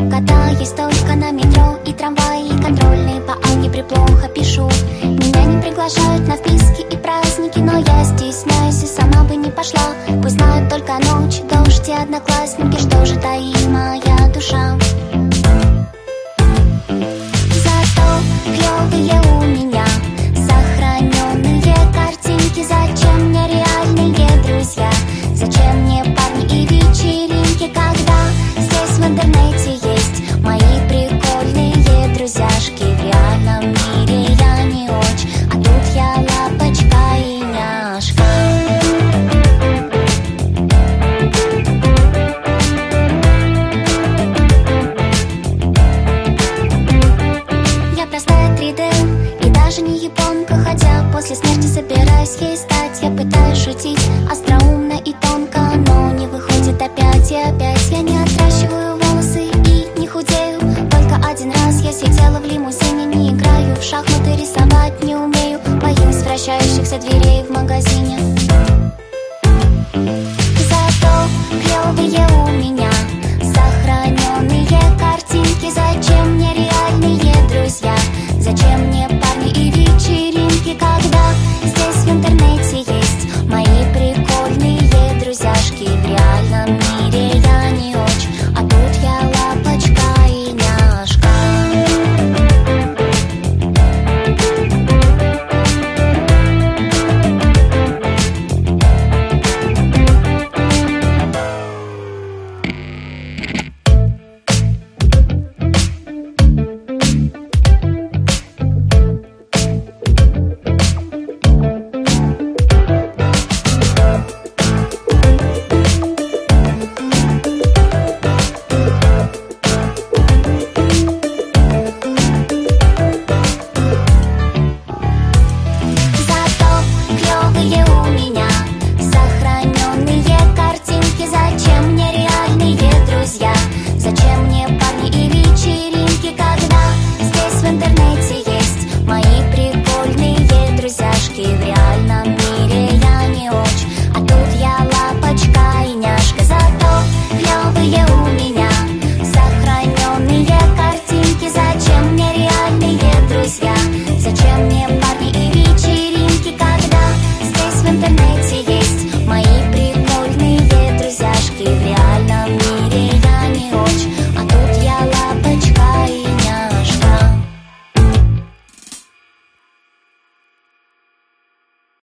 Катаюсь только на метро и трамваи, и контрольные по алгебре плохо пишу. Меня не приглашают на вписки и праздники, но я стесняюсь и сама бы не пошла. Пусть знают только ночь, дождь и одноклассники, что же таит моя душа.